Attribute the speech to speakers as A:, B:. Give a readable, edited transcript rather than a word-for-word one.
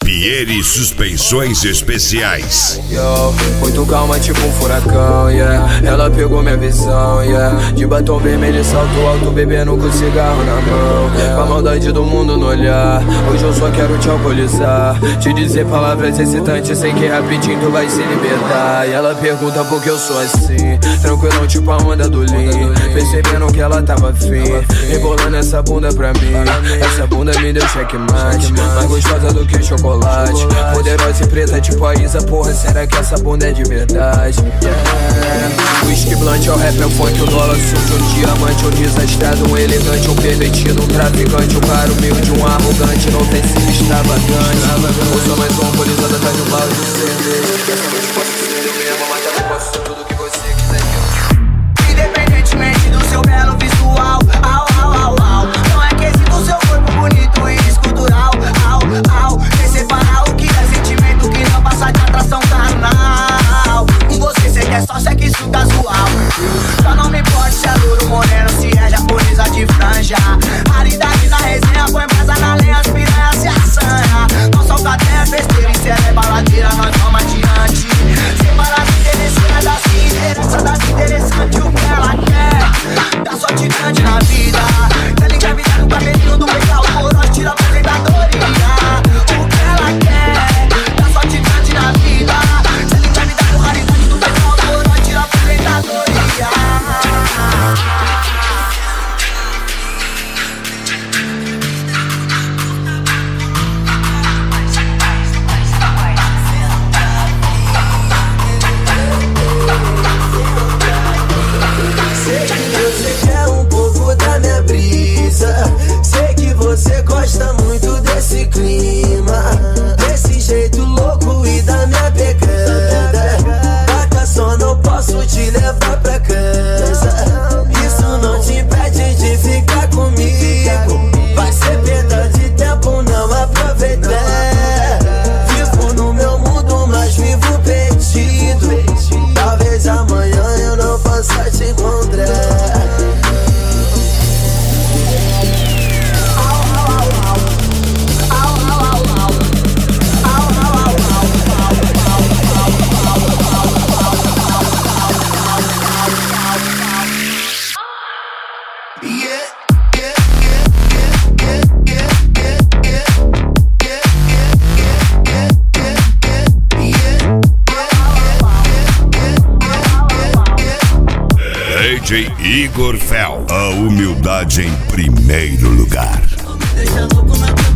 A: Pieri Suspensões Especiais.
B: Yo, muito calma, tipo um furacão, yeah. Ela pegou minha visão, yeah. De batom vermelho e salto alto, bebendo com cigarro na mão, yeah. Com a maldade do mundo no olhar. Hoje eu só quero te alcoolizar, te dizer palavras excitantes, sei que rapidinho tu vai se libertar. E ela pergunta por que eu sou assim, tranquilão tipo a onda do Lean. Percebendo que ela tava afim, rebolando essa bunda pra mim. Essa bunda me deu checkmate, mais gostosa do que chocolate. Poderosa e preta tipo a Isa, porra, será que essa bunda é de verdade? Yeah. Whisky blunt é o rap, é o funk, o dólar sujo, um diamante, um desastrado, um elegante, um pervertido, um traficante, um cara humilde, um arrogante, não tem sido extravagante. Eu sou mais uma alcoolizada atrás de um balde de cerveja. Essa noite posso ser eu mesmo, mas também posso ser tudo que você quiser que eu.
C: Independentemente do seu belo visual, au, au, au, au. Não é quesito seu corpo bonito e escultural, au, au. Separar o que é sentimento que não passa de atração carnal. Com você cê quer só sexo casual. Só não me importa se é louro, moreno, se é japonesa de franja. Raridade na resenha, põe brasa na lenha, as piranhas se assanha. Não solta até besteira, e se ela é baladeira, nós vamos adiante. Separa as interessantes das que interessa, das interessantes, o que ela quer. Dá sorte grande na vida, quer engravidar no cabelinho do pegar o corote, tira a aposentadoria. Ela quer, dá sorte grande na vida. Se ele quer me dar no raridade do petróleo, coroa, tira a aposentadoria.
D: Sei que você quer um pouco da minha brisa. Sei que você gosta muito desse clima, desse jeito louco e da minha pegada. Taca só, não posso te levar pra casa. Isso não te impede de ficar comigo. Vai ser perda de tempo não aproveitar. Vivo no meu mundo, mas vivo perdido. Talvez amanhã eu não possa te encontrar.
A: DJ Igor Fel, a humildade em primeiro lugar.
D: Deixa louco na